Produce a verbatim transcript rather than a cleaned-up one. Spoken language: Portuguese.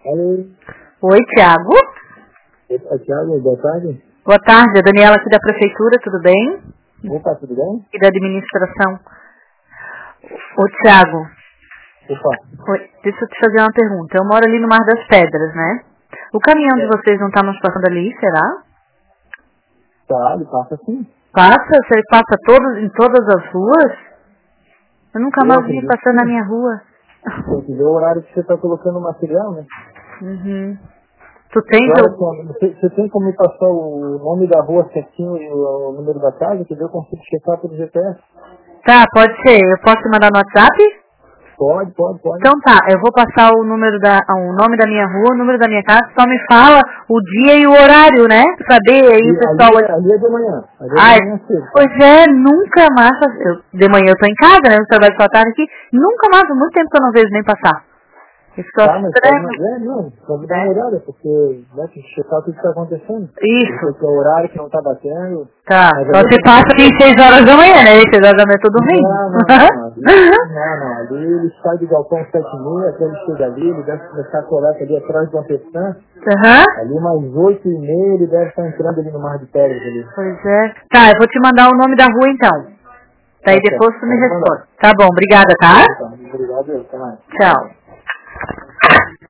Alô? Oi, Thiago. Opa, Thiago, boa tarde. Boa tarde, a Daniela aqui da Prefeitura, tudo bem? Opa, tudo bem? E da administração. Ô, Thiago. Opa. Oi, deixa eu te fazer uma pergunta. Eu moro ali no Mar das Pedras, né? O caminhão de vocês não tá mais passando ali, será? Tá, ele passa sim. Passa? Você passa todos, em todas as ruas? Eu nunca Eu mais vi acredito passando na sim. minha rua. Tem que ver o horário que você tá colocando o material, né? Uhum. Tu tens Agora, o... quando- você, você tem como me passar o nome da rua certinho e o, o número da casa, que eu consigo checar pelo G P S? Tá, pode ser. Eu posso te mandar no WhatsApp? Pode, pode, pode. Então tá, eu vou passar o número da, o nome da minha rua, o número da minha casa, só me fala o dia e o horário, né? Pra saber aí o E pessoal... ali, é, ali é de manhã. Ali é Ai, de manhã cedo. Tá? pois é, nunca mais... Eu, de manhã eu tô em casa, né? Eu trabalho só à tarde aqui. Nunca mais, há muito tempo que eu não vejo nem passar. Isso que eu Tá, acho mas pode, estranho. é, não, pode dar É. uma olhada, porque né, tem que checar tudo que está acontecendo. Isso. Porque é o horário que não está batendo. Tá, Mas só ali se é passa tudo- às seis horas da manhã, né? seis horas da manhã eu tô dormindo. Não, não, não. Ali, não, não. Ali ele sai do galpão sete e meia, até ele chega ali, ele deve começar a coleta ali atrás de uma pestã. Aham. Ali umas oito e meia ele deve estar entrando ali no Mar de Pedras ali. Pois é. Tá, eu vou te mandar o nome da rua então. Daí Tá certo. depois tu me Pode mandar. responde. Tá bom, obrigada, tá? Tá, obrigado, até mais. Tchau.